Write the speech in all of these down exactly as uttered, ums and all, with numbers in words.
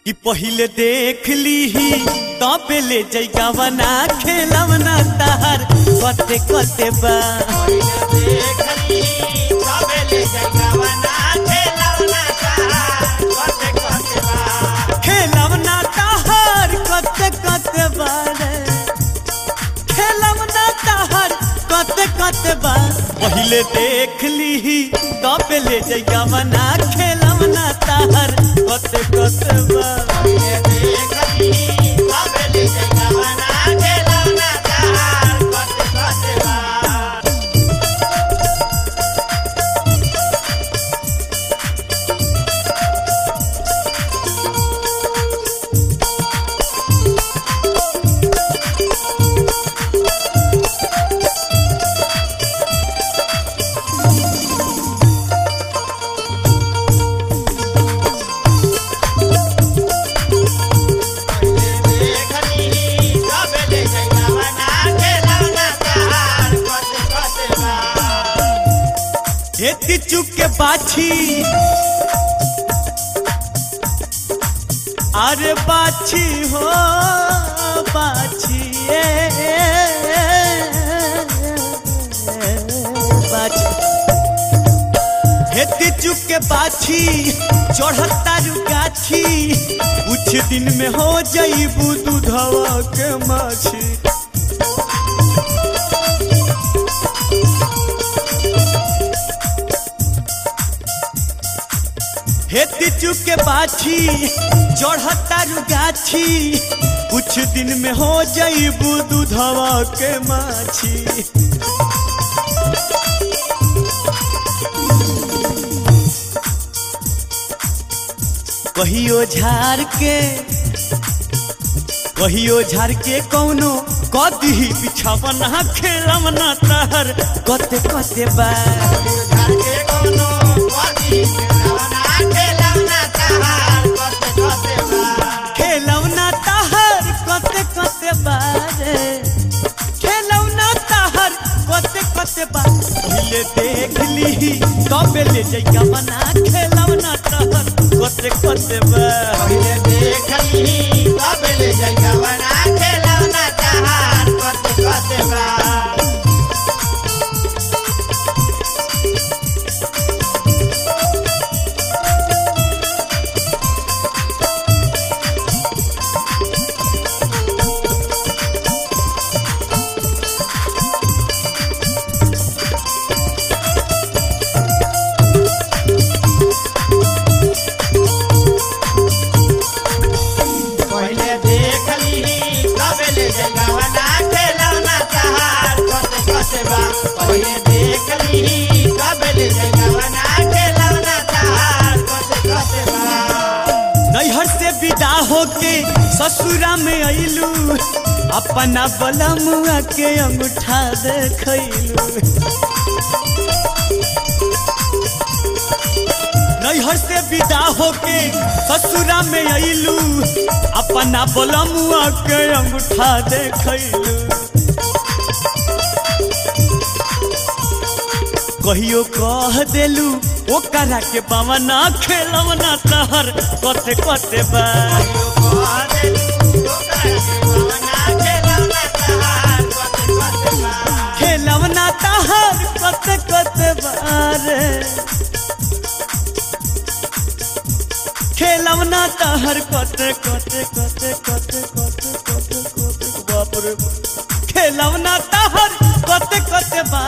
कि पहिले देख लीही तब ले जैगा बना खेलवना तार कते कते बा देख ली तब ले जैगा बना खेलवना तार कते कते बा खेलवना तार कते कते बा रे खेलवना तार कते कते बा पहिले देख लीही तब ले जैगा बना खेलवना तार कते कते बा देख ली तब ले जैगा बना खेलवना तार कते कते बा हेती चुक के बाछी अरे बाछी हो बाछी ए बाछी हेती चुक के बाछी चढ़ता रुगाछी कुछ दिन में हो जाइबू दूधवा के माछी हेती चुक के बाछी चढ़ता रुगाछी कुछ दिन में हो जाइबू दूधवा के माछी कहियो झाड़ के कहियो झाड़ के कौनो कदी बिछावना खेलवना तार कते कते बा के कोनो कदी खेलवना खेलवना तार कते कते बा खेलवना तार कते कते बा रे खेलवना तार कते कते बा पहिले देख ली तब ले जैगा बना खेलवना तार कते कते बा पहिले देख ली तब ले जैगा बना खेलवना तार कते कते बा पहिले देख ली तब ले जैगा बना खेलवना तार कते कते बा पहिले देख ली तब ले जैगा बना खेलवना तार कते कते बा नैहर से विदा होके ससुरा में अइलू अपना बलमुआ के अंगूठा देखैलू नैहर से विदा होके ससुरा में अइलू अपना बलमुआ के अंगूठा देखैलू कहियो कह देलू ओकरा के बावना खेलवना तार कते कते बा खेलवना तार कते कते बा रे खेलवना तार कते कते कते कते कते कते कते बाप रे खेलवना तार कते कते बा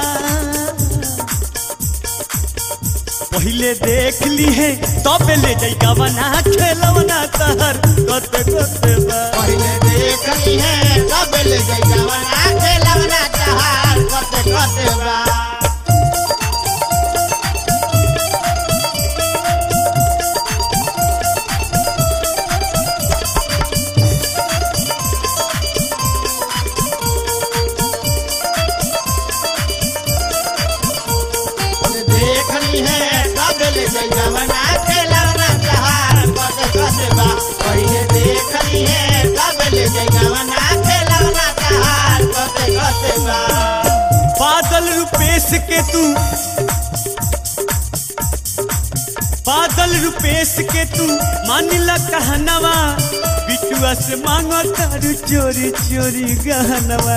पहिले देख ली है तब ले जैगा बना खेलवना तार कते कते बा पहिले देख ली है तब ले जैगा बना खेलवना तार कते कते बा देख ली है तब ले जैगा बना खेलवना तार कते कते बा पहिले देख ली है तब ले जैगा बना खेलवना तार कते कते बा बादल रूपेश के तू बादल रुपेश के तू मानिला कहनवा बिटुआ से मांगो तारू चोरी चोरी गहनवा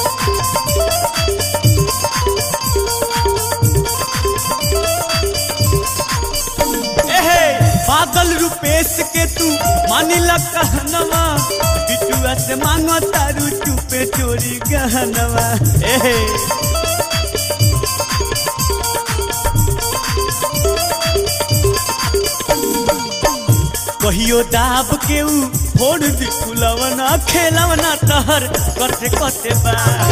एहे बादल रुपेश के तू मानिला कहनवा बिटुआ से मांगो तारू चुपे चोरी गहनवा एहे कहियो दाब के ऊ फोड़ दी फुलवना खेलवना तहर कते कते बा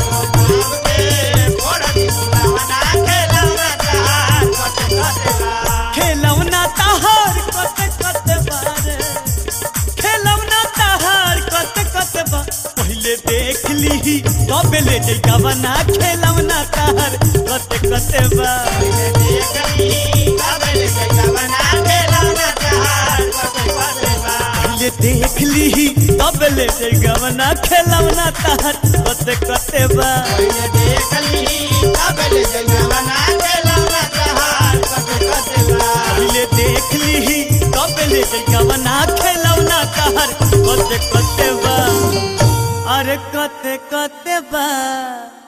खेलवना तहर कते कते बार खेलवना तहर कते कते बा पहले देख ली तबे ले जइका बना खेलवना तहर कते कते बा पहले देख ली तबे ले जइका बना खेलवना तहर पहले देख ली तब ले गवना खेलवना तहर कते कते बा पहले देख ली तब ले गवना खेलवना तहर कते कते बा पहले देख ली तब ले गवना खेलवना तहर कते कते बा अरे कते कते बा।